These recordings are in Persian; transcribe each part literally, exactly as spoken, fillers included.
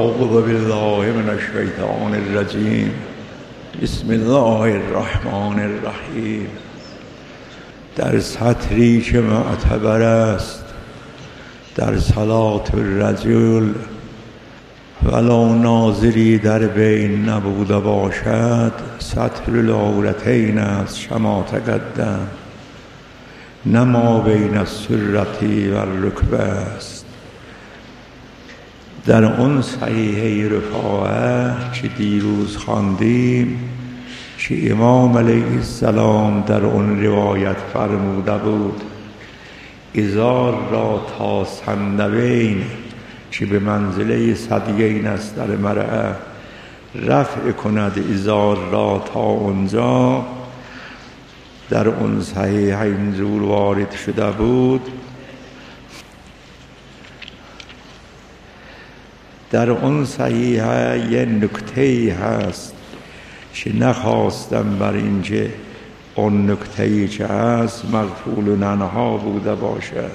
اعوذ بالله من الشیطان الرجیم. بسم الله الرحمن الرحیم. در سطری که معتبر است در صلات الرجل ولو ناظری در بین نبوده باشد، سطر العورتین از شما تقدم، نما بین السرتی و الرکبه است. در اون صحیحه رفاعه که دیروز خواندیم که امام علیه السلام در اون روایت فرموده بود ازار را تا سندوین که به منزله ثدیین است در مرأة رفع کند ازار را تا اونجا، در اون صحیحه اینجور وارد شده بود. در اون صحیحه یه نکته‌ای هست که نخواستم بر اینکه اون نکته‌ای که هست مغفول عنها بوده باشد.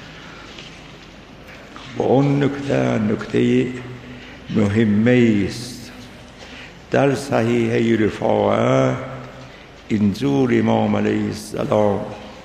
و اون نکته نکته مهمه است. در صحیحه رفاعه اینجور امام علیه السلام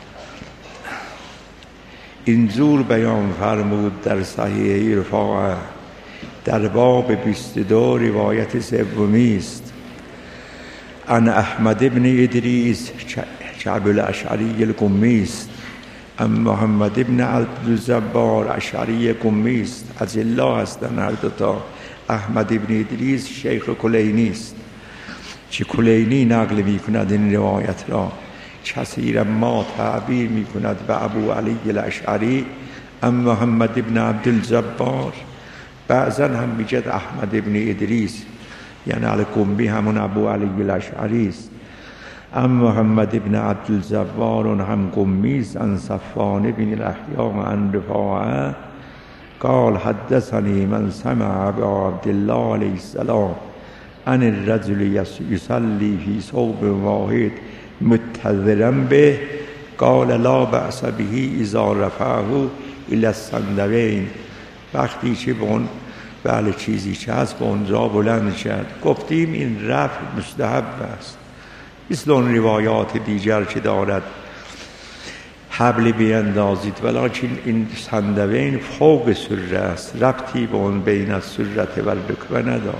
اینجور بیان فرمود در صحیحه رفاعه در باب بیست و دو روایت سومی است. عن احمد ابن ادریس که ابوالاشعری القمی است، ام محمد ابن عبدالجبار اشعری قمی است. از الله هستند هر دوتا. احمد ابن ادریس شیخ کلینی است که کلینی نقل می کند این روایت را. کثیرا ما تعبیر می کند به ابو علی الاشعری ام محمد ابن عبدالجبار، بعضا هم میگد احمد ابن ادریس، یعنی القمی همون ابو علی الاشعری است. ام محمد ابن عبدالجبار هم قمی است. عن صفوان بن الاحیاء عن رفاعه قال حدثني من سمع ابا عبدالله علیه السلام عن الرجل یصلی فی ثوب واحد متذرا به قال لا بأس به اذا رفعه الى السندوین. وقتی که به اون بله چیزی که هست به اونجا بلند شد، گفتیم این رفع مستحب است، مثل اون روایات دیگر که دارد حبل بیندازید، ولیکن این سندوین فوق سره است، ربطی به اون بین السرت و الرکبه ندارد.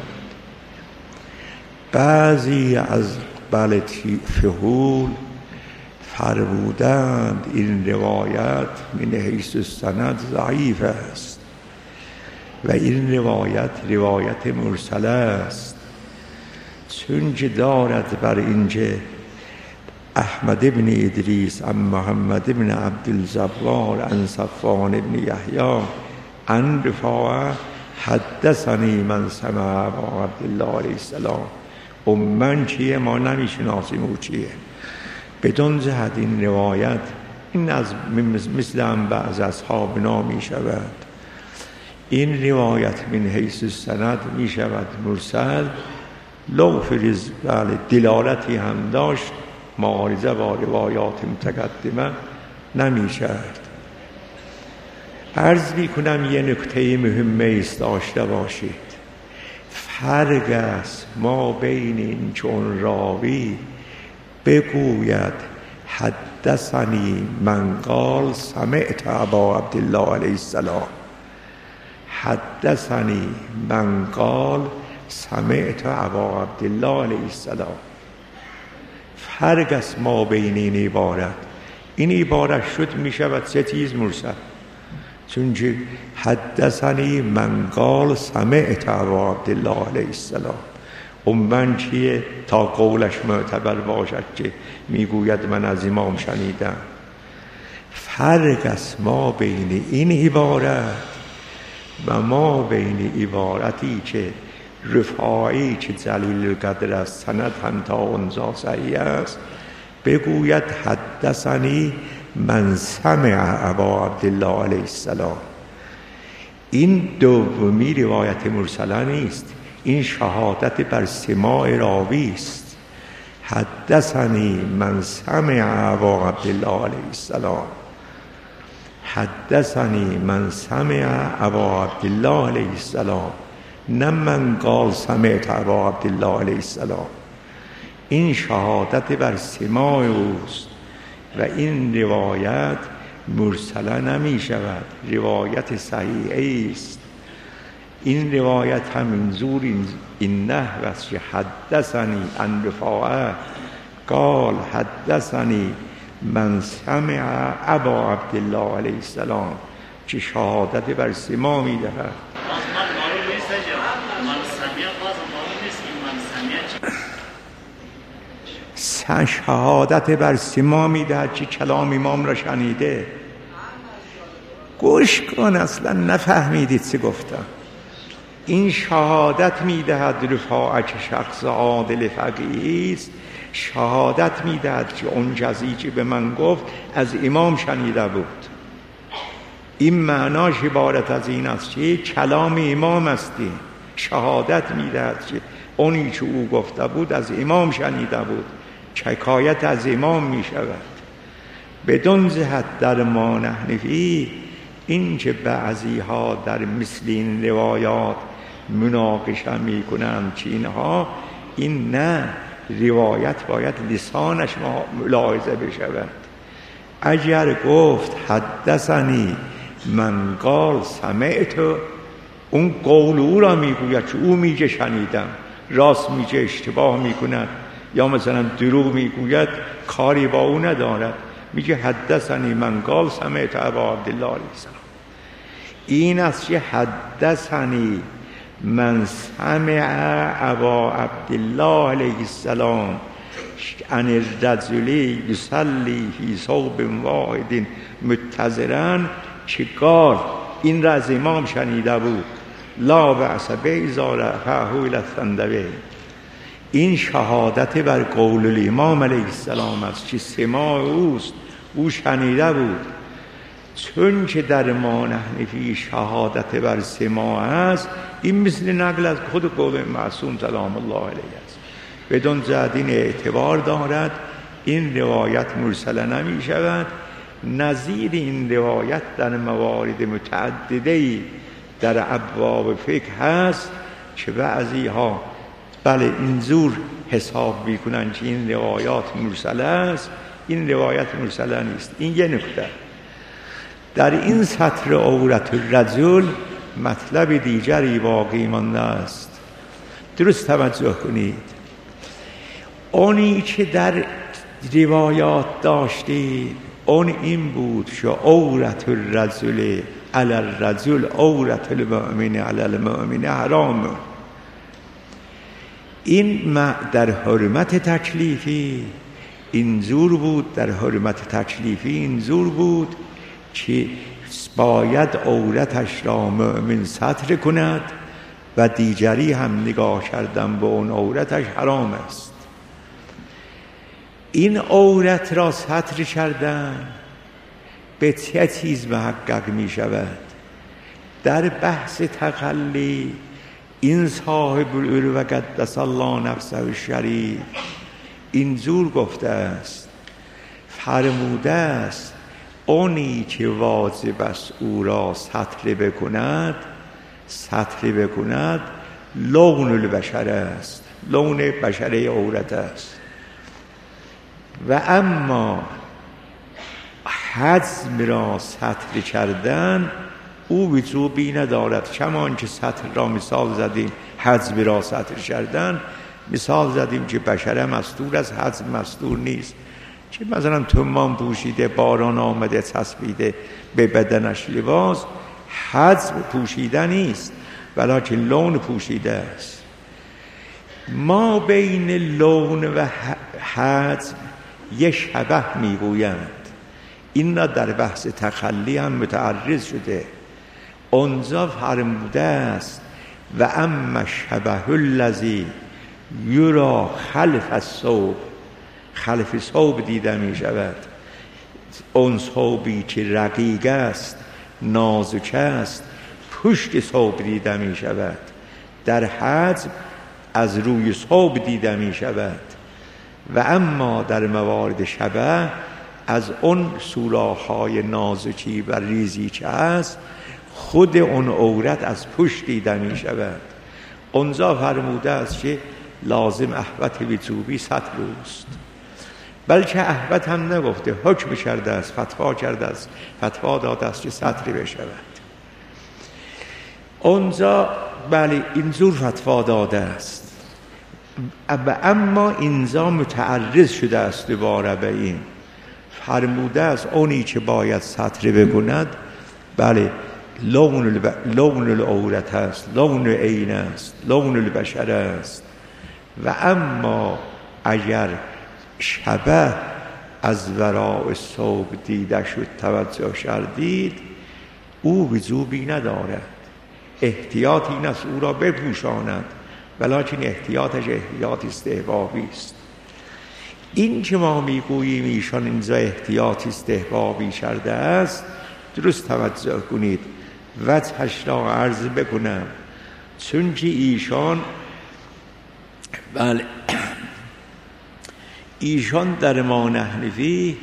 بعضی از بله فحول فرمودند این روایت من حیث السند ضعیف است و این روایت روایت مرسله است، چون که دارد بر اینکه احمد ابن ادریس ام محمد ابن عبدالجبار عن صفوان ابن یحیی عن رفاعه حدثنی من سمع ابا عبدالله علیه السلام. من چیه؟ ما نمیشناسیم او چیه. بدون جهت این روایت این از مثل هم بعض اصحاب نامی شود. این روایت من حیث السند می شود مرسل، لو فرز بله دلالتی هم داشت معارضه با روایات متقدمه نمی شد. عرض می کنم یه نکته مهمه است داشته باشید. فرق است ما بین این چون راوی بگوید حدثنی من قال سمعت ابا عبدالله علیه السلام، حدثنی من قال سمعت ابا عبدالله علیه السلام. فرق است ما بین این عبارت. این عبارت شد می شود سه چیز مرسل، چون که حدثنی من قال سمعت ابا عبدالله علیه السلام. من چیه؟ تا قولش معتبر باشد که میگوید من از امام شنیدم. فرق است ما بین این عبارت و ما بین عبارتی که رفاعی که جلیل القدر است، سند هم تا اونجا صحیح است، بگوید حدثنی من سمع ابا عبدالله علیه السلام. این دومی روایت مرسله نیست، این شهادت بر سماع راوی است. حدثنی من سمع ابا عبدالله علیه السلام، حدثنی من سمع ابا عبدالله علیه السلام. نه من قال سمعت ابا عبدالله علیه السلام. این شهادت بر سماع اوست و این روایت مرسله نمی شود، روایت صحیحه است. این روایت همین زور این, این نحو است که حدثنی عن رفاعه قال حدثنی من سمع ابا عبدالله علیه السلام، که شهادت بر سماع می دهد. شهادت بر سماع می دهد که کلام امام را شنیده. گوش کن، اصلا نفهمیدید چه گفتم. این شهادت می دهد رفاعه که شخص عادل فقیهی است، شهادت می دهد که اون چیزی که به من گفت از امام شنیده بود. این معناش عبارت از این است که کلام امام استی. شهادت می دهد که اونی که او گفته بود از امام شنیده بود، حکایت از امام می شود. بدون جهت در ما نحنفی، این که بعضی ها در مثل این روایات مناقشه می کنند که اینها این نه، روایت باید لسانش ملاحظه بشود. اگر گفت حدثنی من قال سمعت، اون قول او را میگوید که او میگه شنیدم، راست میگه اشتباه میکند، یا مثلا دروغ میگوید کاری با او ندارد، میگه حدثنی من قال سمعت ابا عبدالله علیه السلام. این است که حدثنی من سمع ابا عبدالله علیه السلام عن الرجل یصلی فی ثوب واحد متزرا، که قال این را از امام شنیده بود، لا بأس به اذا رفعه الی الثندوی. این شهادت بر قول الامام علیه السلام است که سماع اوست، او شنیده بود. چون که در ما نحنفی شهادت بر سماع است، این مثل نقل از خود قول معصوم سلام الله علیه است. بدون جهت این اعتبار دارد، این روایت مرسله نمی شود. نظیر این روایت در موارد متعددی در ابواب فقه هست که بعضی ها بله اینجور حساب میکنن که این روایات مرسله است، این روایت مرسله نیست. این یه نکته. در این سطر عورت الرجل مطلب دیگری باقی مانده است. درست توجه کنید. اونی که در روایات داشتید اون این بود که عورت الرجل علی الرجل عورت المؤمن علی المؤمن حرام. این در حرمت تکلیفی اینجور بود، در حرمت تکلیفی اینجور بود که باید عورتش را مؤمن ستر کند و دیگری هم نگاه کردن به اون عورتش حرام است. این عورت را ستر کردن به چه چیز محقق می شود؟ در بحث تخلی این صاحب العلو قدس الله نفسه الشریف اینجور گفته است، فرموده است اونی که واجب است او را ستر بکند، ستر بکند لون البشر است، لون بشره عورت است. و اما حزم را ستر کردن او وجوبی ندارد. کمان که ستر را مثال زدیم، حزم را ستر کردن مثال زدیم که بشره مستور از حزم مستور نیست، که مثلا تمام پوشیده، باران آمده چسبیده به بدنش لباس، حزم پوشیده نیست بلکه لون پوشیده است. ما بین لون و حزم یه شبه میگویند. این را در بحث تخلی هم متعرض شده. اونجا فرموده است و اما شبه الذی یرا خلف الثوب، خلف ثوب دیده می شود، اون ثوبی که رقیق است، نازک است، پشت ثوب دیده می شود. در حجم از روی ثوب دیده می شود. و اما در موارد شبه از اون سوراخ‌های نازکی و ریزی که هست، خود اون عورت از پشت دیده می شود. اونجا فرموده است که لازم احوت وجوبی سطر اوست، بلکه احوت هم نگفته، حکم کرده است، فتوا کرده است، فتوا داده است که سطری بشود. اونجا بله اینجور فتوا داده است، اما اینجا متعرض شده است دوباره به این، فرموده است اونی که باید سطر بکند بله لون الب... لون العورت است، لون عین است، لون البشر است، و اما اگر شبه از وراء ثوب دیده شد، توجه شدید، او وجوبی ندارد، احتیاط این است او را بپوشاند، ولیکن احتیاطش احتیاط استحبابی است. این که ما میگوییم ایشان اینجا احتیاط استحبابی کرده است، درست توجه کنید، وجهش را عرض بکنم، چون که ایشان بله ایشان در ما نحنفی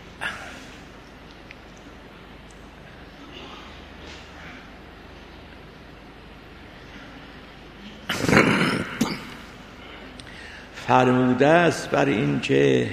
فرموده است بر این که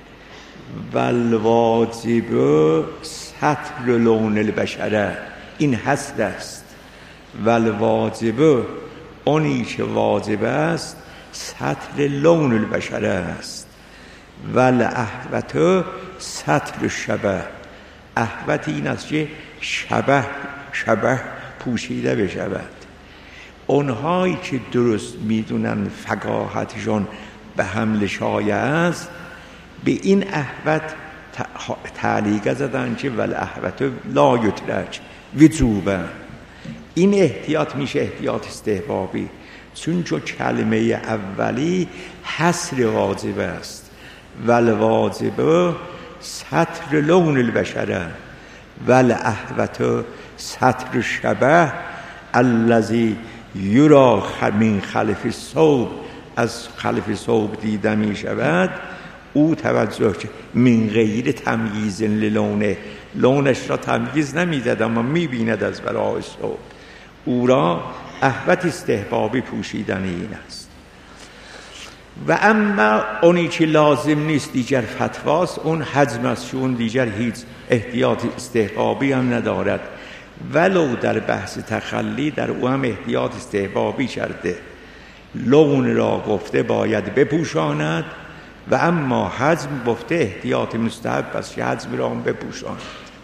والواجب سطر لون البشره، این حصر است، والواجب اونی که واجب است سطر لون البشره است، والاحوت سطر شبه، احوت این است که شبه شبه پوشیده بشود. اونهایی که درست میدونن فقاهتشون به حمل شایع است، به این احوت تعلیق زدن که والاحوت لا یترک وجوبا، این احتیاط میشه احتیاط استحبابی، چون که کلمه اولی حصر واجب است، والواجب سطر لون البشره والاحوت سطر شبه الذی یرا من خلف الثوب، از خلف ثوب دیده می شود، او توجه که من غیر تمییز للونه، لونش را تمییز نمی داد اما می بیند از وراء ثوب، او را احوت استحبابی پوشیدن این است. و اما اونی که لازم نیست دیگر فتواست، اون حجم است، چون دیگر هیچ احتیاط استحبابی هم ندارد، ولو در بحث تخلی در او هم احتیاط استحبابی کرده، لون را گفته باید بپوشاند، و اما حجم گفته احتیاط مستحب است که حجم را هم بپوشاند.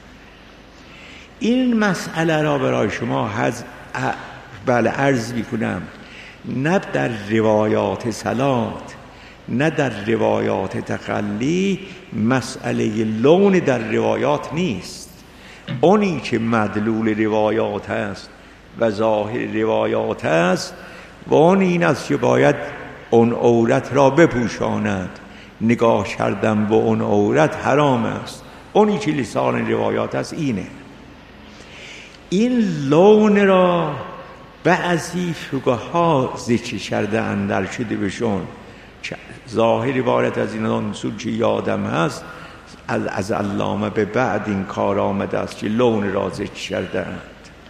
این مسئله را برای شما حجم بله عرض میکنم، نه در روایات صلات نه در روایات تخلی مسئله لون در روایات نیست، اونی که مدلول روایات است و ظاهر روایات است و اون این است که باید اون عورت را بپوشاند، نگاه کردن به اون عورت حرام است، اونی که لسان روایات است اینه. این لون را بعضی فقها ذکر کرده اندر شده بشون، ظاهر عبارت از این اصول که یادم هست از, از علامه به بعد این کار آمده است که لون را ذکر کرده اند.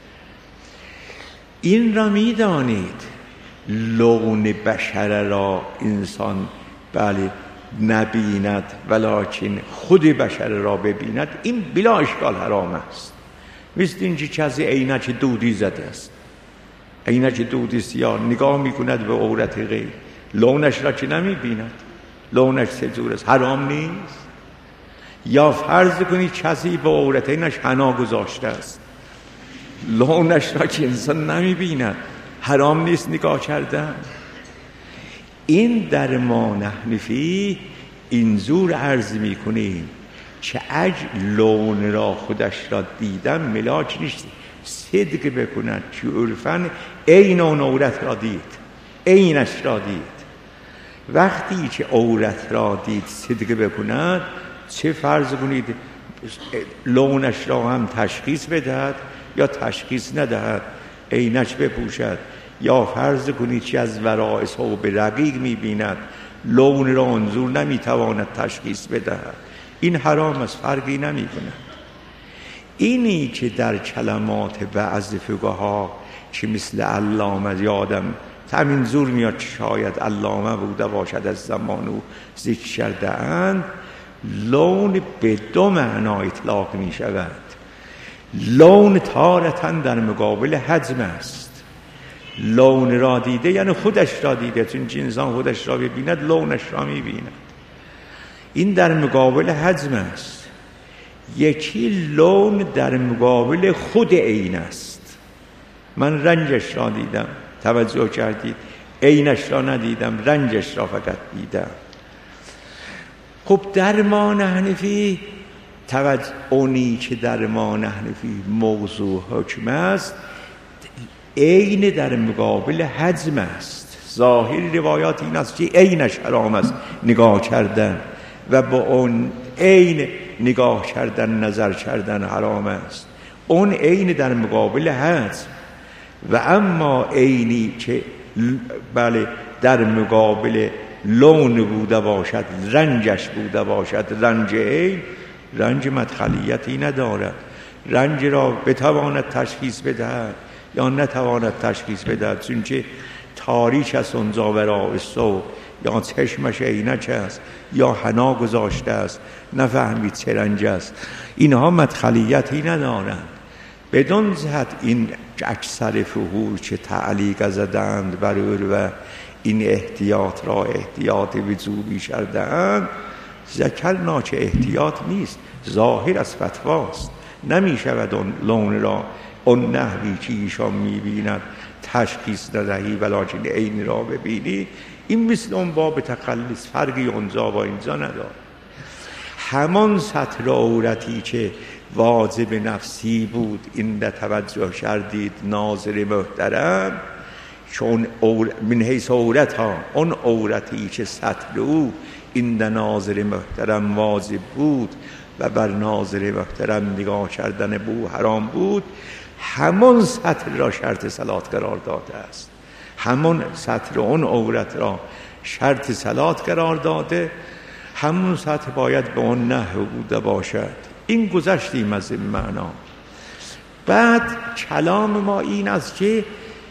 این را می دانید لون بشر را انسان بله نبیند ولیکن خود بشر را ببیند، این بلا اشکال حرام است. مثل اینکه کسی عینک دودی زده است، عینک دودی سیاه نگاه میکند به عورت غیر، لونش را که نمی بیند، لونش سجور است، حرام نیست؟ یا فرض کنید کسی به عورت اینش حنا گذاشته است، لونش را که انسان نمی بیند، حرام نیست نگاه کردن؟ این در ما نحنفی اینجور عرض میکنیم که اگه لون را خودش را دیدن ملاک نیست صدق بکنند که عرفاً عین اون عورت را دید، عینش را دید. وقتی که عورت را دید صدق بکند، چه فرض کنید لونش را هم تشخیص بدهد یا تشخیص ندهد، عینش بپوشد، یا فرض کنید که از وراء ثوب رقیق می‌بیند، لون را انظور نمی‌تواند تشخیص بدهد، این حرام است، فرقی نمی‌کند. اینی که در کلمات بعض فقها که مثل علامه یادم همین زور میاد شاید علامه بوده باشد از زمان او ذکر کرده اند. لون به دو معنا اطلاق می شود. لون تارتاً در مقابل حجم است. لون را دیده یعنی خودش را دیده، چون انسان خودش را ببیند لونش را می بیند. این در مقابل حجم است. یکی لون در مقابل خود عین است. من رنجش را دیدم، توجه کردید؟ عینش را ندیدم، رنجش را فقط دیدم. خب در ما حنفی توجه اونی که در ما حنفی موضوع حکم است، عین در مقابل حجم است. ظاهر روایات این است که عینش حرام است نگاه کردن و با اون عین نگاه کردن نظر کردن حرام است. اون عین در مقابل حجم و اما عینی که بله در مقابل لون بوده باشد، رنجش بوده باشد، رنج عین، رنج مدخلیتی ندارد. رنج را بتواند تشخیص بدهد یا نتواند تشخیص بدهد، چونکه تاریک است اونجا وراء الصوب، یا چشمش عینک است یا حنا گذاشته است، نفهمید چه رنج است. اینها مدخلیتی ندارند. بدون جهت این اکثر فهول که تعلیق زدند بر او و این احتیاط را احتیاط وجوبی کردند، ذکرنا که احتیاط نیست، ظاهر از فتواست. نمی شود اون لون را اون نحوی که ایشان می بیند تشخیص ندهی ولکن عین را ببینی. این مثل اون باب تقلص، فرقی اونجا با اینجا نداره. همان سطر عورتی که واجب نفسی بود این ده توجه کردید ناظر محترم، چون من حیث عورت ها اون عورتی که سطر او این ده ناظر محترم واجب بود و بر ناظر محترم نگاه کردن بو حرام بود، همون سطر را شرط صلات قرار داده است. همون سطر اون عورت را شرط صلات قرار داده، همون سطر باید به اون نحو بوده باشد. این گذشتیم از این معنا. بعد کلام ما این است که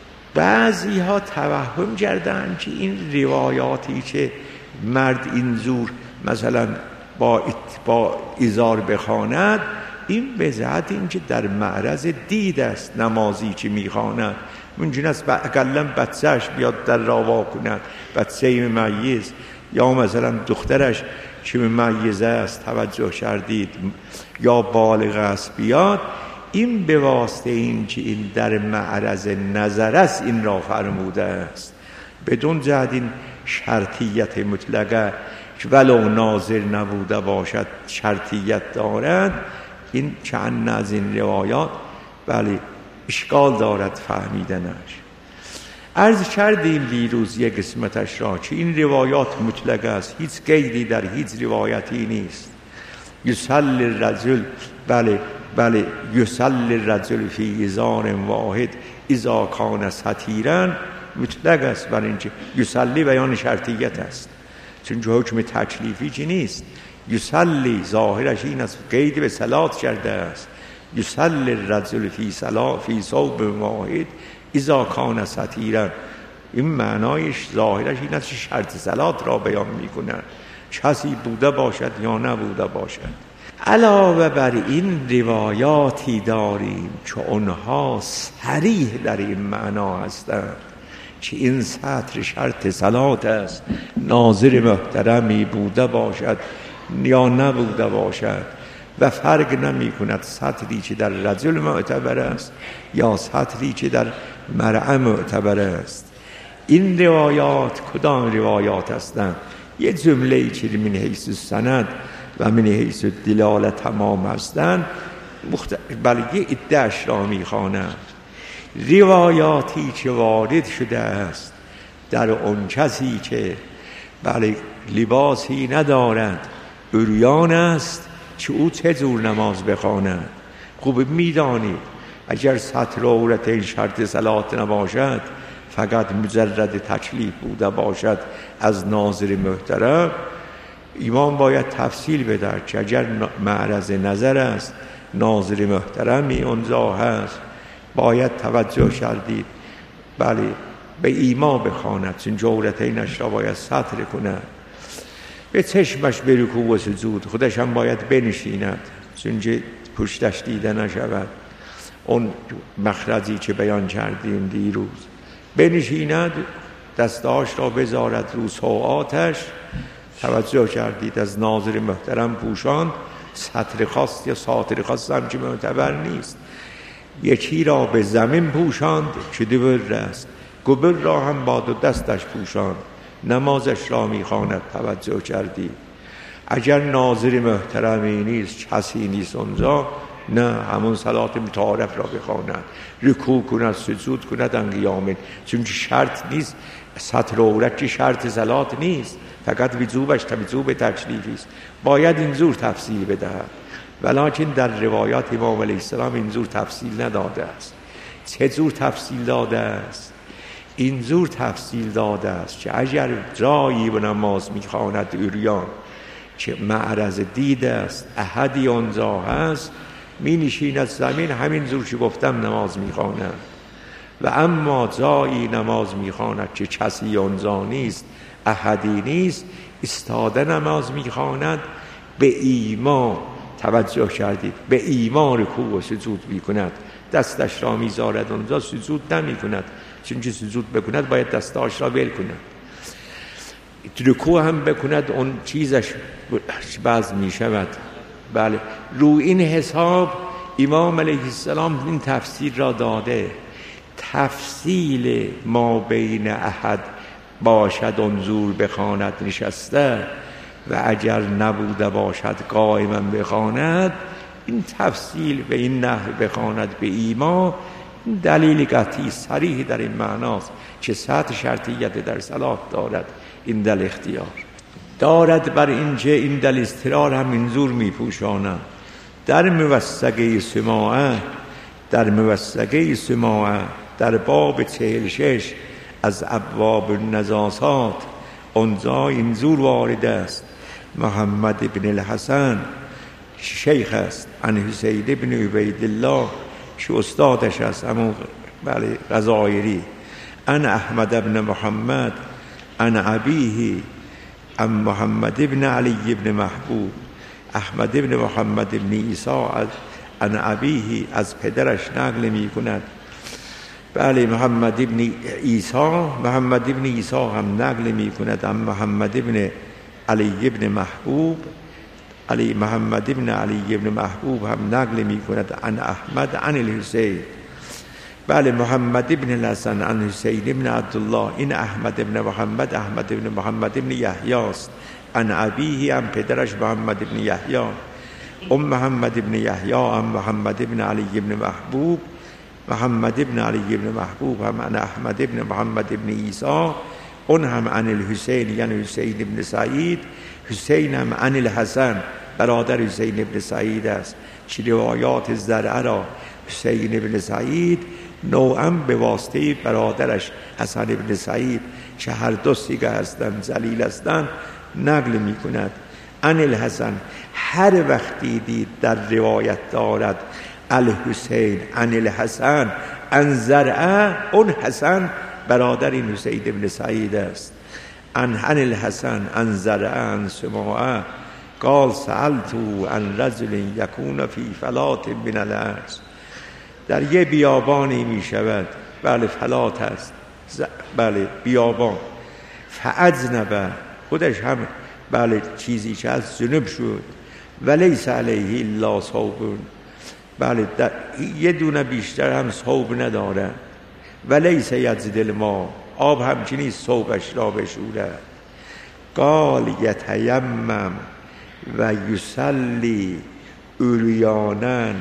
بعضی ها توهم کردن که این روایاتی که مرد این زور مثلا با با ازار بخواند، این به ذات این که در معرض دید است. نمازی که میخواند ممکن است اقلا بچهش بیاد در را وا کند، بچه ممیز یا مثلا دخترش که ممیزه است، توجه کردید، یا بالغ است بیاد، این به واسطه این که این در معرض نظر است این را فرموده است. بدون جهت این شرطیت مطلقه ولو ناظر نبوده باشد شرطیت دارد. این چند از این روایات بله اشکال دارد فهمیدنش. عرض کردیم دیروز یک قسمتش را که این روایات مطلق است، هیچ قیدی در هیچ روایتی نیست. یصلی الرجل بله بله یصلی الرجل فی ازار واحد اذا کان ستیرا، مطلق است. برای اینکه یصلی بیان شرطیت است، چون حکم تکلیفی چی نیست. یصلی ظاهرش این است، قید به صلات کرده است. یصلی الرجل فی صلات فی ثوب واحد اذا کان ستیرا، این معنایش ظاهرش این است که شرط صلات را بیان میکنند، کسی بوده باشد یا نبوده باشد. علاوه بر این روایاتی داریم که اونها صریح در این معنا هستند که این سطر شرط صلات است، ناظر محترمی بوده باشد یا نبوده باشد و فرق نمی کند سطری که در رجل معتبر است یا سطری که در مرأة معتبر است. این روایات کدام روایات هستند؟ یه جمله که من حیث سند و من حیث دلاله تمام هستند، مخت... بله یه عده‌اش را میخوانند. روایاتی که وارد شده است در اون کسی که بله لباسی ندارد، عریان است، که او چه جور نماز بخواند. خوب میدانید اگر سطر عورت این شرط صلات نباشد، فقط مجرد تکلیف بوده باشد از ناظر محترم، امام باید تفصیل بده که اگر معرض نظر است، ناظر محترمی اونجا هست، باید توجه کردید بله به ایما بخواند، چون جورتینش را باید سطر کند. به چشمش به رکوع و سجود، خودش هم باید بنشیند چون پشتش دیده نشود. اون مخرجی که بیان کردیم دیروز، بنشیند، دستاش را بذارد رو سوعاتش. توجه کردید از ناظر محترم پوشان سطر خاص یا ساتر خاص هم که معتبر نیست. یکی را به زمین پوشاند که دبر است، گبر را هم با دو دستش پوشاند، نمازش را میخواند. توجه کردید اگر ناظر محترمی نیست، کسی نیست اونجا، نه همون صلات متعارف را بخواند، رکوع کند، سجود کند، انقیامین، چون شرط نیست. سطر عورت که شرط صلات نیست، فقط وجوبش وجوب تکلیفی است، باید اینجور تفصیل بدهد. ولکن در روایات امام علیه السلام اینجور تفصیل نداده است. چه جور تفصیل داده است؟ اینجور تفصیل داده است که اگر جایی به نماز میخواند عریان که معرض دید است، احدی آنجا هست، می نشیند زمین، همین جور که گفتم نماز میخواند. و اما جایی نماز میخواند که کسی آنجا نیست، احدی نیست، استاده نماز میخواند، به ایما، توجه کردید، به ایما رکوع و سجود میکند، دستش را میذارد اونجا، سجود نمیکند، چون که سجود بکند باید دستاش را ول کند. رکوع هم بکند اون چیزش باز میشود. بله، رو این حساب امام علیه السلام این تفسیر را داده. تفصیل ما بین احد باشد انظور بخواند نشسته و اگر نبوده باشد قائما بخواند، این تفصیل به این نحو بخواند به ایما، دلیل قطعی صریح در این معناست که سطح شرطیت در صلات دارد. این دل اختیار دارد بر اینجا، این دل استرار هم منظور می پوشانم. در موثقه سماعه، در موثقه سماعه در باب چهل شش از ابواب النجاسات، اونجا اینجور وارد است: محمد ابن الحسن شیخ است، عن حسین ابن عبیدالله که استادش است، همون بله غزایری، عن احمد ابن محمد عن ابیه عن محمد ابن علی ابن محبوب، احمد ابن محمد ابن عیسی عن ابیه از پدرش نقل می کند. بله، محمد ابن عیسی، محمد ابن عیسی هم نقل می کند عن محمد ابن علی ابن محبوب، علی محمد ابن علی ابن محبوب هم نقل می کند عن احمد عن الحسین. بله، محمد ابن الحسن عن حسین ابن عبدالله، این احمد ابن محمد، احمد ابن محمد ابن یحیی است، عن ابیه هم پدرش محمد ابن یحیی، ام محمد ابن یحیی هم محمد ابن علی ابن محبوب، محمد ابن علی ابن محبوب هم عن احمد ابن محمد ابن عیسی، اون هم عن الحسین یعنی حسین ابن سعید، حسین هم عن الحسن برادر حسین ابن سعید است. چه روایات زرعه را حسین ابن سعید نوعا به واسطه برادرش حسن ابن سعید که هر دو سیگه هستند، ذلیل هستند، نقل می کند. عن الحسن، هر وقتی دید در روایت دارد الحسین عن الحسن عن زرعه، اون حسن برادر این حسین ابن سعید است. عن عن الحسن عن زرعه عن سماعه قال سألتو عن رجل یکون فی فلات من الارض، در یه بیابانی می شود، بله فلات هست، بله بیابان، فاجنب، خودش هم بله چیزی که از جنوب شد، ولیس علیه الا ثوب، بله یه دونه بیشتر هم ثوب نداره، ولیس یجد الماء، آب همچنین ثوبش را بشوره. قال یتیمم و یصلی عریانا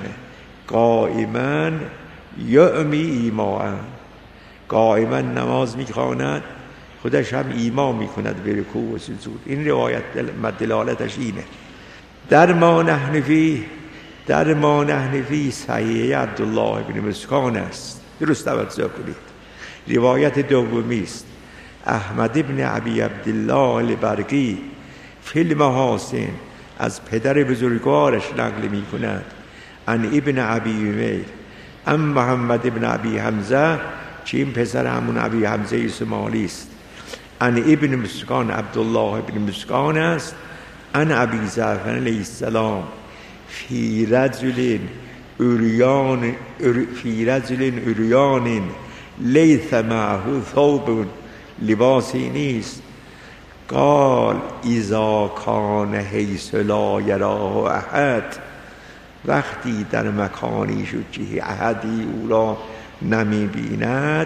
قائما یعمی ایماء، قائما نماز میخواند، خودش هم ایما میکند به رکوع و سجود. این روایت دلالتش اینه. در ما نحن فی، در ما نحن فی صحیح عبدالله ابن مسکان است. درست توجه کنید، روایت دومی است. احمد ابن ابی عبدالله البرقی فی المحاسن از پدر بزرگوارش نقل می کند. عن ابن ابی عمیر عن محمد ابن ابی حمزه که این پسر همون ابی حمزه سمالی است. ان ابن مسکان عبدالله ابن مسکان است. ان ابی جعفر علیه السلام فی رجل عریان فی رجل عریان لیس معه ثوب، لباسی نیست. قال اذا کان حیث لا یراه احد، وقتی در مکانی شد که احدی او را نمی بیند،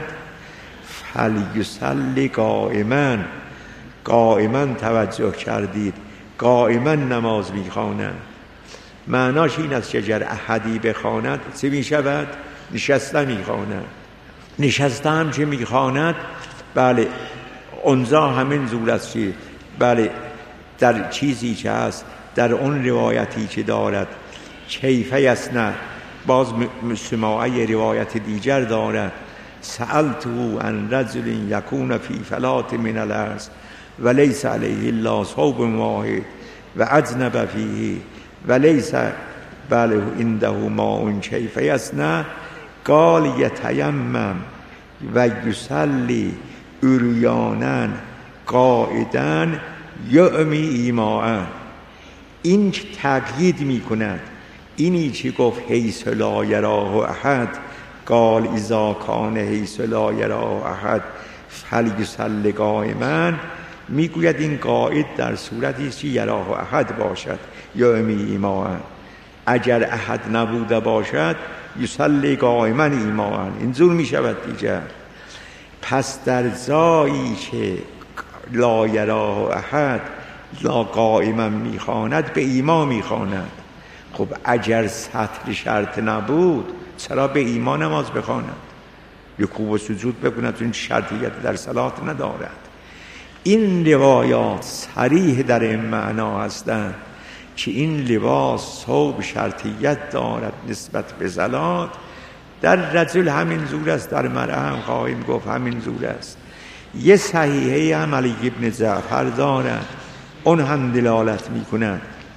فلیصلی قائما، قائما توجه کردید، قائما نماز میخواند. معناش این است که اگر احدی بخواند چه میشود؟ نشسته میخواند. نشسته هم چه میخواند؟ بله اونجا همین زور است که بله در چیزی که هست، در اون روایتی که دارد کیفه یسنه، باز سماعی روایت دیگر دارد سألته عن رجل یکون فی فلات من الارض ولیس علیه الا ثوب واحد و اجنب فیه ولیس بله عنده ماء کیفه یسنه، قال یتیمم و یصلی عریانا قاعدا یعمی ایماء. این که تقیید می کند، اینی که گفت حیث لا یراه احد، قال اذا کان حیث لا یراه احد فلیصلی قائما، میگوید این قاعد در صورتی است که یراه احد باشد یعمی ایماء. اگر احد نبوده باشد یصلی قائما ایماء، اینجور می شود دیگر. پس در جایی که لا یراه احد لا قائما میخواند به ایما میخواند. خب اگر سطر شرط نبود چرا به ایما نماز بخواند؟ رکوع و سجود بکند؟ این شرطیت در صلات ندارد. این روایات صریح در این معنا هستند که این لباس ثوب شرطیت دارد نسبت به صلات. در رجل همین زور است، در مرأة هم خواهیم گفت همین زور است. یه صحیحه هم علی ابن جعفر دارد، اون هم دلالت می کند.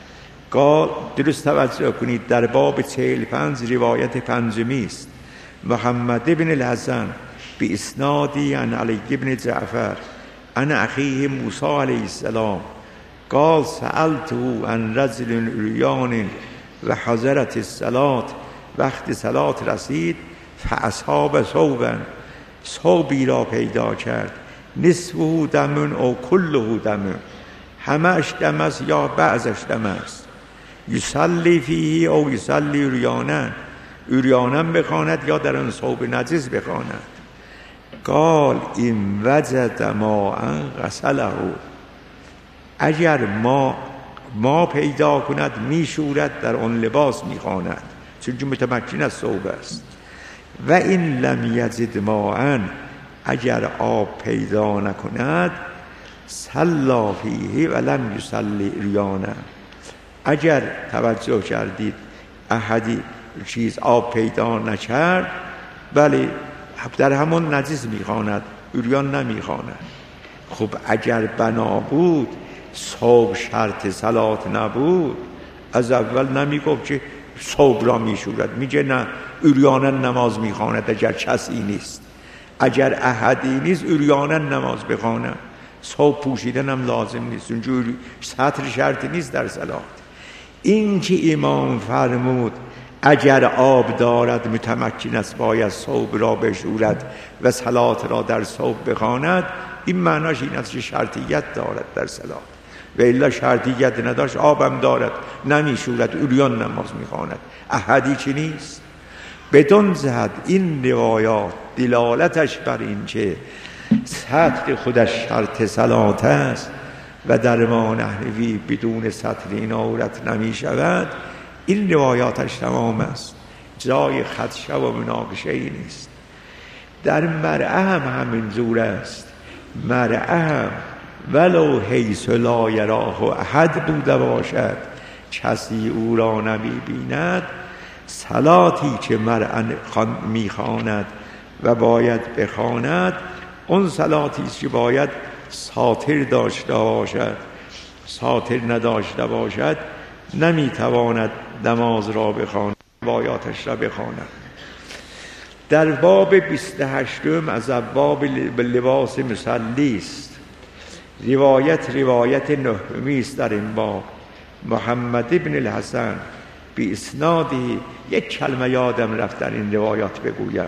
درست توجه کنید، در باب چهل پنج روایت پنجمی است. محمد ابن الحسن به اسنادی عن علی ابن جعفر عن اخیه موسی علیه السلام قال سألته عن رجل عریان و حضرت الصلاة، وقت صلات رسید فاصحاب ثوبا، ثوبی را پیدا کرد، نصفه دم او کله دم، همه‌اش دم است یا بعضش دم است. یصلی فیه او یصلی عریانا، عریانا بخواند یا در آن ثوب نجس بخواند. قال این وجد ماء غسله، اگر ما ما پیدا کند میشورد در آن لباس میخواند، چون متمکن از ثوب است. و این لم یجد ماء، اگر آب پیدا نکند صلی فیه و لم یصلی عریانا، اگر توجه کردید احدی چیز آب پیدا نکرد بله در همون نجس میخواند، عریان نمیخواند. خب اگر بنا بود ثوب شرط صلات نبود از اول نمیگفت که ثوب را میشورد، میگه نه عریانا نماز میخواند اگر کسی نیست، اگر احدی نیست عریانا نماز بخواند، ثوب پوشیدن هم لازم نیست، اونجوری سطر شرطی نیست در صلات. این که امام فرمود اگر آب دارد متمکن است باید ثوب را بشورد و صلات را در ثوب بخواند، این معناش این است که شرطیت دارد در صلات. و الا شرطیت نداشت آبم دارد نمیشورد عریان نماز میخواند، احدی چی نیست. بدون جهت این روایات دلالتش بر این که سطر خودش شرط صلات است و در ما نحوی بدون سطر این عورت نمی شود، این روایاتش تمام است، جای خدشه و مناقشه ای نیست. در مرأة هم همین جور است. مرأة هم ولو حیث لا یراه احد بوده باشد، کسی او را نمی بیند، صلاتی که مرأة میخواند و باید بخواند اون صلاتی که باید ساتر داشته باشد. ساتر نداشته باشد نمیتواند نماز را بخواند، روایاتش را بخواند. در باب بیست و هشتم از ابواب لباس مصلی است. روایت روایت نهمی است در این باب. محمد ابن الحسن بی اسنادی، یک کلمه یادم رفت در این روایات بگویم.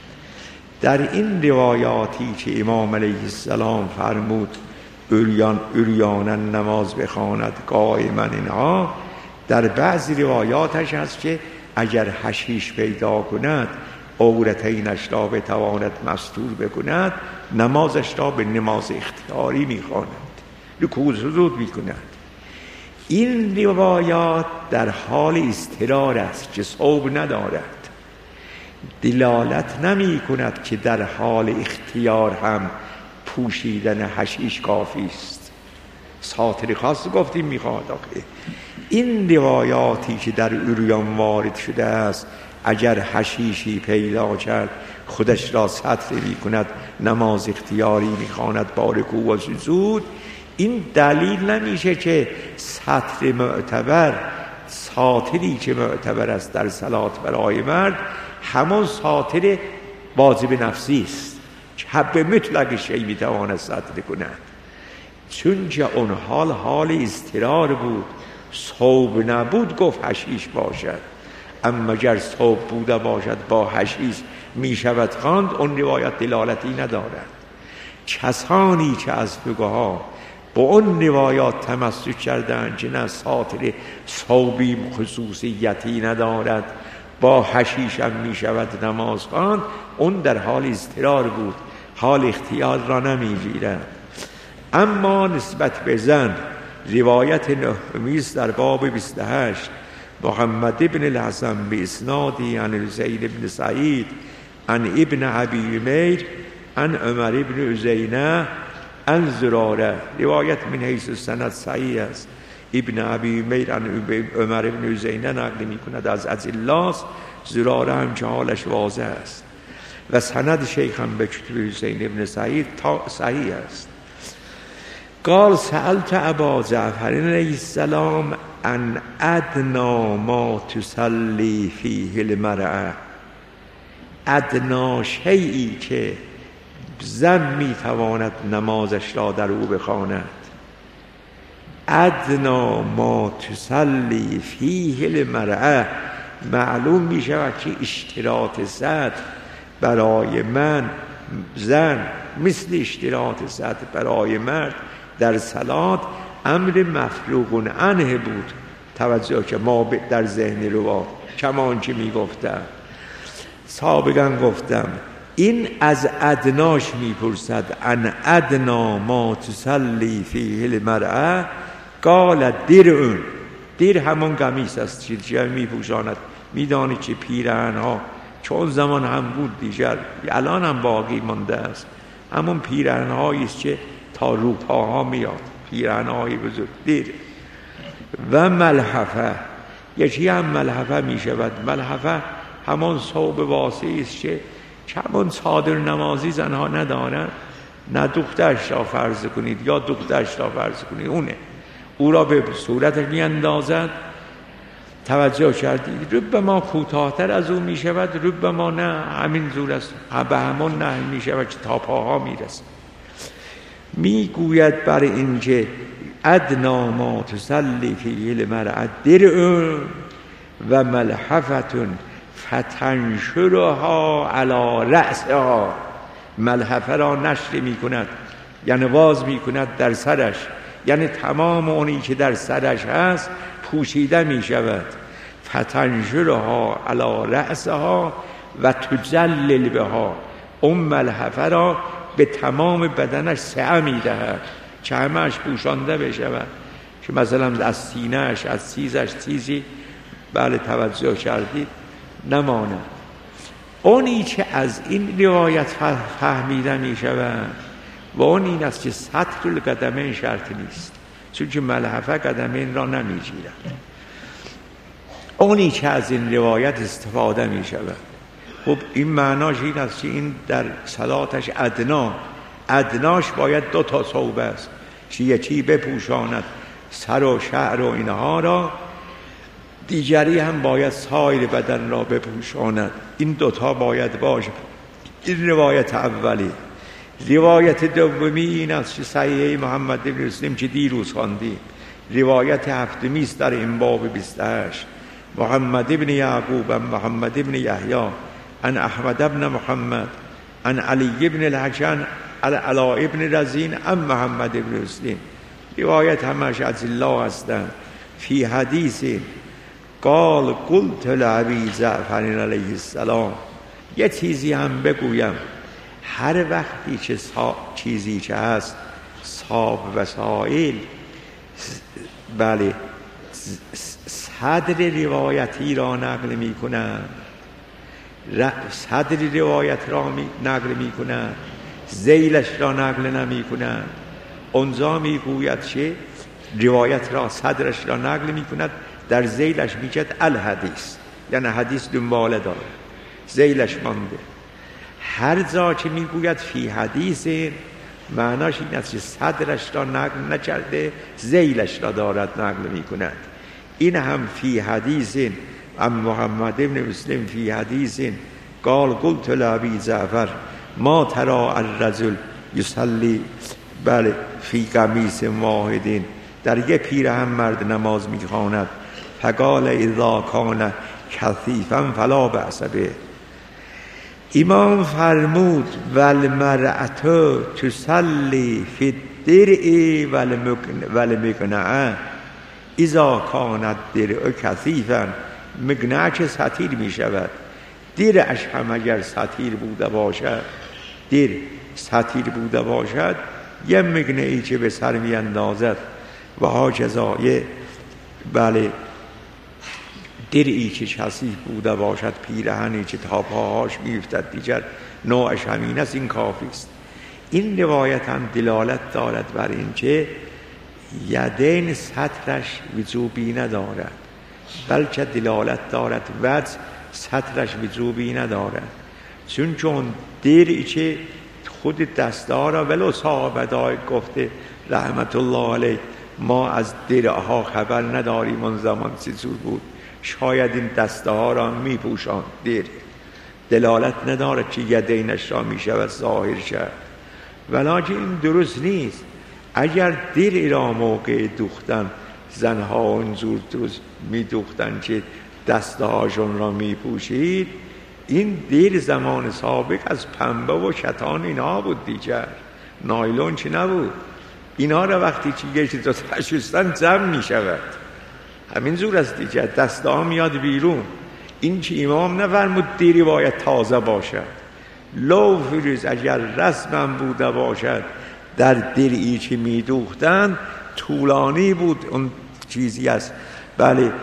در این روایاتی که امام علیه السلام فرمود عریان عریانا نماز بخواند قائما، اینها در بعضی روایاتش هست که اگر حشیش پیدا کند عورتینش را بتواند مستور بکند، نمازش را به نماز اختیاری میخواند، رکوع سجود میکند. این روایات در حال اضطرار است که صوب ندارد، دلالت نمی کند که در حال اختیار هم پوشیدن حشیش کافی است. ساتر خاص گفتیم میخواد. آخه این روایاتی که در عریان وارد شده است، اگر حشیشی پیدا کرد خودش را سطر می کند، نماز اختیاری می خواند با رکوع و سجود، این دلیل نمیشه که سطر معتبر، ساتری که معتبر است در صلات برای مرد، همون ساتر واجب نفسی است که حب مطلق شیء می تواند سطر کند. چون که اون حال حال اضطرار بود، صوب نبود گفت حشیش باشد. اما اگر صوب بوده باشد با حشیش می شود خواند، اون روایت دلالتی ندارد. کسانی که از فقها با اون روایات تمسک کردند که نه ساتر صوبی خصوصیتی ندارد، با حشیش هم می شود نماز خواند، اون در حال اضطرار بود، حال اختیار را نمی گیرد. اما نسبت به زن روایت نهمی است در باب بیست و هشت. محمد ابن الحسن به اسنادی عن زید بن سعید عن ابن ابی عمیر عن عمر ابن عزینه عن زراره. روایت من حیث سند صحیح است. ابن ابی عمیر عن عمر ابن عزینه نقل می کند از عزیلاس، زراره هم که حالش واضح است و سند شیخ هم به کتب حسین ابن سعید صحیح است. قال سألت ابا جعفر علیه السلام ان ادنا ما تصلی فیه المرأة، ادنا شیئی که زن میتواند نمازش را در او بخواند. ادنا ما تصلی فیه المرأة، معلوم میشود که اشتراط صد برای من زن مثل اشتراط صد برای مرد در صلات امر مفروغ عنه بود. توجه که ما در ذهن رو کمان که می گفتم سابقا گفتم، این از ادناش می پرسد. ان ادنا ما تصلی فیه المرأة قال درعون، در همون قمیص است که می پوشاند. می دانی که پیرهن ها چون زمان هم بود دیگر الان هم باقی مانده است، همون پیرهن هایی است که تا روپاها میاد، پیرهن های بزرگ. دیر و ملحفه، یکی هم ملحفه می شود. ملحفه همان ثوب واسعی است که کمان صادر نمازی زنها ندارن، نه دخترش را فرض کنید یا دخترش را فرض کنید، اونه او را به صورتش می اندازد. توجه کردید؟ رب ما کوتاه‌تر از او می شود، رب ما نه همین زور است، به همون نه می شود که تا پاها می رسد. می گوید بر این که ادنا ما تصلی فیه المرأة درع و ملحفتون فتنشرها علی رأسها، ملحفه را نشر می کند یعنی واز می کند در سرش، یعنی تمام اونی که در سرش هست پوشیده می شود. فتنشرها علی رأسها و تجلل بها، اون ملحفه را به تمام بدنش سعه می دهد که همهش پوشانده بشود، که مثلا از سینهش از سیزش چیزی بله توجه کردید نماند. اونی که از این روایت فهمیده می شود و اون این است که سطر القدمین شرط نیست، چون که ملحفه قدمین را نمی گیرد. اونی که از این روایت استفاده می شود، خب این معناش این است که این در صلاتش ادنا، ادناش باید دو تا ثوب است که یکی بپوشاند سر و شعر و اینها را دیگری هم باید سایر بدن را بپوشاند. این دوتا باید باشه. این روایت اولی. روایت دومی این است که صحیح محمد بن مسلم که دیروز خواندیم، روایت هفتمی است در این باب بیست و هشت. محمد بن یعقوب و محمد بن یحیی عن احمد بن محمد عن علی بن الحسن عن علاء بن رزین عن محمد بن مسلم. روایت همش از الله هستند. فی حدیث قال قلت لابی جعفر علیه السلام. یه چیزی هم بگویم، هر وقتی که چیزی که هست صاب وسائل، بله، صدر روایتی را نقل می کنند، صدر روایت را نقل می کنند، ذیلش را نقل نمی کنند. اونجا می گوید که روایت را صدرش را نقل می کند، در ذیلش می گوید الحدیث، یعنی حدیث دنباله داره، ذیلش مانده. هر جا که می گوید فی حدیث، معناش این است که صدرش را نقل نکرده، ذیلش را دارد نقل می کند. این هم فی حدیث. ام محمد بن مسلم فی حدیث قال قلت لابی جعفر ما ترى الرجل یصلی، بله، فی قمیص واحد، در یک پیرهن مرد نماز می خواند. فقال اذا کان کثیفا فلا بأس به. امام فرمود والمرأة تصلی فی الدرع والمقنعه اذا کانت درع کثیفا. مقنعه که سطیر می شود، درعش هم اگر سطیر بوده باشد، درع سطیر بوده باشد، یه مقنعی که به سر می اندازد و ها جزایه، بله، درعی که کثیف بوده باشد، پیرهنی که تا پاهاش می افتد، دیگر نوعش همین است، این کافی است. این روایت هم دلالت دارد بر این که یدین سطرش وجوبی ندارد، بلکه دلالت دارد وجه سطرش وجوبی ندارد. چون چون درعی که خود دسته را ولو صاحب دای گفته رحمت الله علیه ما از درعها خبر نداریم اون زمان چطور بود، شاید این دسته ها را می پوشاند. درع دلالت ندارد که یدینش را می شود ظاهر شد، ولیکن این درست نیست. اگر درع را موقع دوختن زنها اونجور درست می دوختن که دسته هاشون را می پوشید، این درع زمان سابق از پنبه و کتان اینا بود، دیگر نایلون چی نبود. اینا را وقتی که یه چیز رو تشستن جمع می شود، همین زور است دیگر، دسته ها میاد بیرون. این که امام نفرمود درع باید تازه باشد، لو فریز اگر رسمم بوده باشد در درعی که می دوختن طولانی بود اون چیزی است، بله،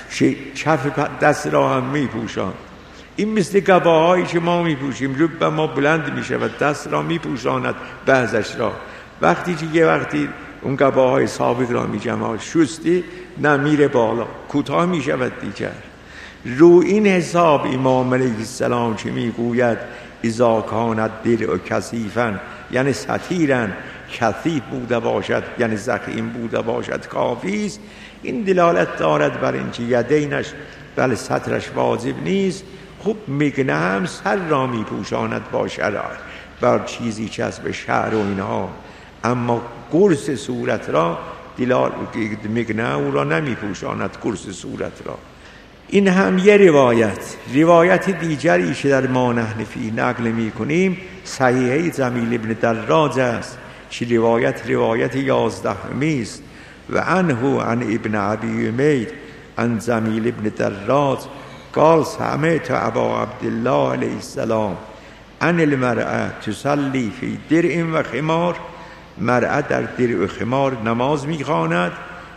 کف دست را هم می پوشان. این مثل قباهایی که ما می پوشیم، رب ما بلند می شود، دست را می پوشاند بعضش را. وقتی که یه وقتی اون قباهای سابق را می جمع شستی نمیره بالا، کوتاه می شود دیگر. رو این حساب امام علیه السلام که می گوید اذا کانت درع کثیفا، یعنی سطیرا، کثیف بوده باشد یعنی ضخیم بوده باشد، کافی است. این دلالت دارد بر اینکه یدینش، بله، سطرش واجب نیست. خوب مقنعه هم سر را می پوشاند با شرع، بر چیزی که از به شعر و اینها، اما قرص صورت را دلال مقنعه او را نمی پوشاند، قرص صورت را. این هم یه روایت. روایت دیگری که در ما نحن فی نقل می کنیم صحیحه جمیل ابن دراج است که روایت روایت یازدهمی است. و عنه عن ابن ابی امیر عن جمیل ابن دراج قال سمعت ابا عبدالله علیه السلام عن المرأة تصلی فی درع و خمار. مرأة در درع و خمار نماز می‌خواند.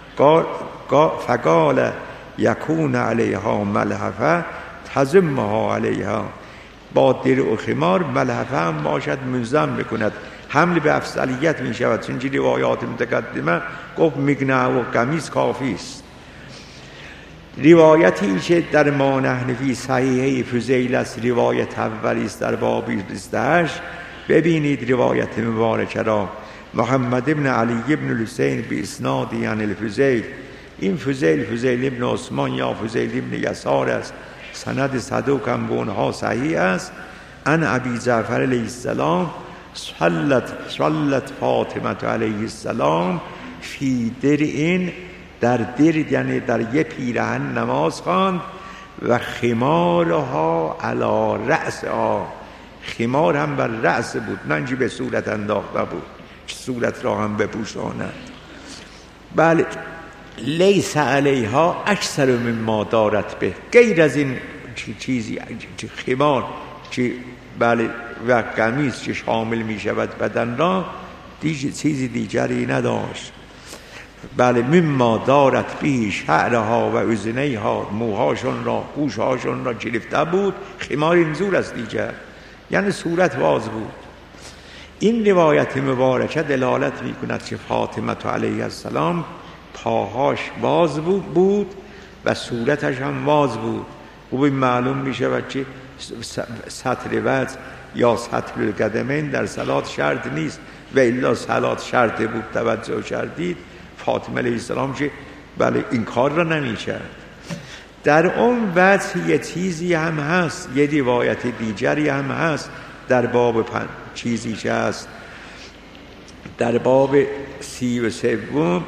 فقال یکون علیها ملحفه تزمها علیها. با درع و خمار ملحفه هم باشد منظم بکند، حمل به افضلیت می شود. چون روایات متقدمه گفت مقنعه و قمیص کافی است. روایتی که در ما نحن فی صحیحه فضیل است، روایت اولی است در باب بیست و هشت. ببینید روایت مبارکه را. محمد ابن علی ابن الحسین باسنادی عن الفضیل این فضیل فضیل ابن عثمان یا فضیل ابن یسار است، سند صدوق هم به اونها صحیح است. ان ابی جعفر علیه السلام صلت صلت فاطمه علیه السلام فی درعین، در در یعنی در یه پیرهن نماز خواند و خمارها علی رأسها، خمار هم بر رأس بود، نه اینجا به صورت انداخته بود که صورت را هم بپوشاند. بله لیس علیها اکثر مما دارت به، غیر از این چیزی چه خمار چه بله و قمیص که شامل می شود بدن را، دیگه چیزی دیگری نداشت. بله مما دارت به شعرها و اذنیها، موهاشون را گوشهاشون را گرفته بود. خمار اینجور است دیگر، یعنی صورت باز بود. این روایت مبارکه دلالت می کند که فاطمه علیه السلام پاهاش باز بود, بود و صورتش هم باز بود. خوب معلوم می شود که سطر وجه یا سطر القدمین در صلات شرط نیست و الا صلات شرط بود. توجه کردید فاطمه علیه السلام که بله این کار را نمی کرد. در اون وجه یه چیزی هم هست، یه روایت دیگری هم هست در باب پن... چیزی که هست در باب سی و سوم،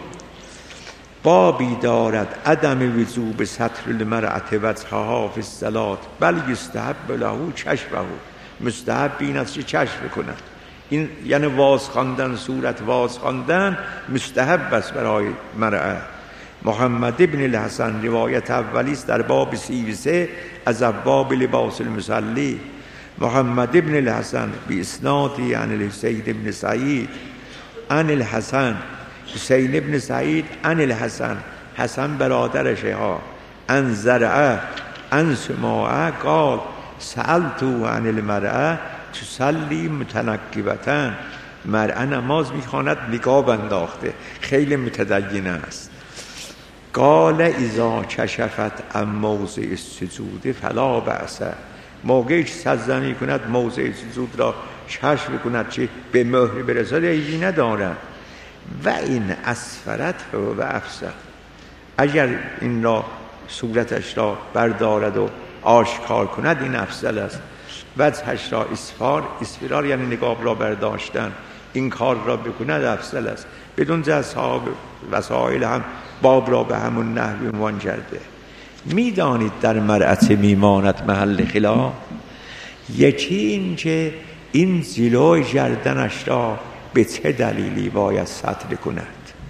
بابی دارد عدم وجوب ستر المرأة وجهها فی الصلاة بل یستحب له چشمه، مستحب این است که چشم کند. این یعنی واز خواندن، صورت واز خواندن مستحب است برای مرأة. محمد ابن الحسن روایت اولی است در باب سی و سه از ابواب لباس المصلی. محمد ابن الحسن بی اسنادی عن الحسین ابن سعید عن الحسن، حسین ابن سعید عن الحسن، حسن برادرشه ها، عن زرعه عن سماعه قال سألتو عن المرأة تسلی متنقبتن، مرأة نماز میخواند نقاب انداخته، خیلی متدین است. قال اذا کشفت عن موضع السجود فلا بأس، موقعی که سجده میکند موضع سجود را کشف کند چه به مهر برسد ایجی ندارد. و این اسفرت و افسد، اگر این را صورتش را بردارد و آشکار کند این افضل است. وجهش را اسفار، اسفرار یعنی نقاب را برداشتن، این کار را بکند افضل است. بدون جه اصحاب وسائل هم باب را به همون نحوی عنوان کرده. میدانید در مرأة میماند محل خلاف، یکی این که این زیلوی گردنش را به چه دلیلی باید سطر کند،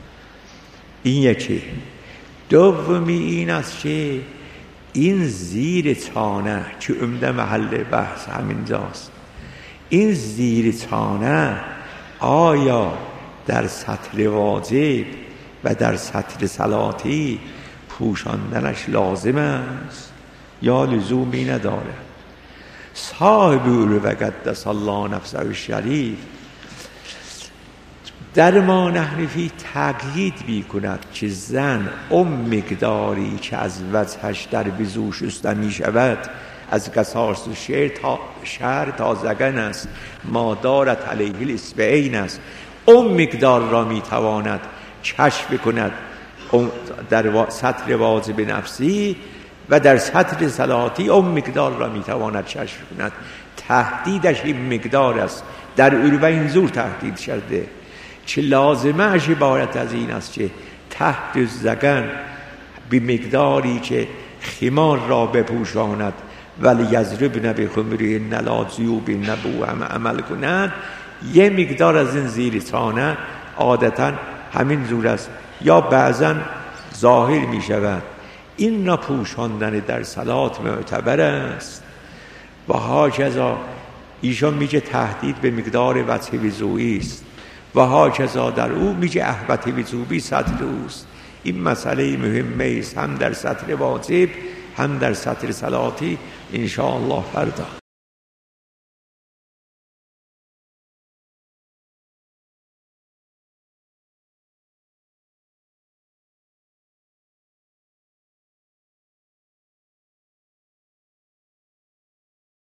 این یکی. دومی این است که این زیر چانه که عمده محل بحث همینجاست، این زیر چانه آیا در سطر واجب و در سطر صلاتی پوشاندنش لازم است یا لزومی نداره؟ صاحب و قدس الله نفسه الشریف در ما نحنفی تقیید بی کند که زن اون مقداری که از وجهش در وضو شسته می شود از قصاص و شعر تا شعر تا زگن است، ما دارت علیه الاصبعین است، اون مقدار را می تواند کشف کند در سطر واجب نفسی و در سطر صلاتی اون مقدار را می تواند کشف کند. تهدیدش این مقدار است، در عروه این زور تهدید شده که لازمه اش عبارت از این است که تحت زگن به مقداری که خمار را بپوشاند ولی یضربن بخمرهن علی جیوبهن نبو هم عمل کند. یه مقدار از این زیر چانه عادتا همین زور است یا بعضا ظاهر می شود. این را پوشاندن در صلات معتبر است. و هاکذا ایشان میگه تهدید به مقدار وجه وضوئی است و هاکذا در او میگه احبت وضوئی سطر اوست. این مسئله مهمه است هم در سطر واجب هم در سطر صلاتی ان شاء الله فردا.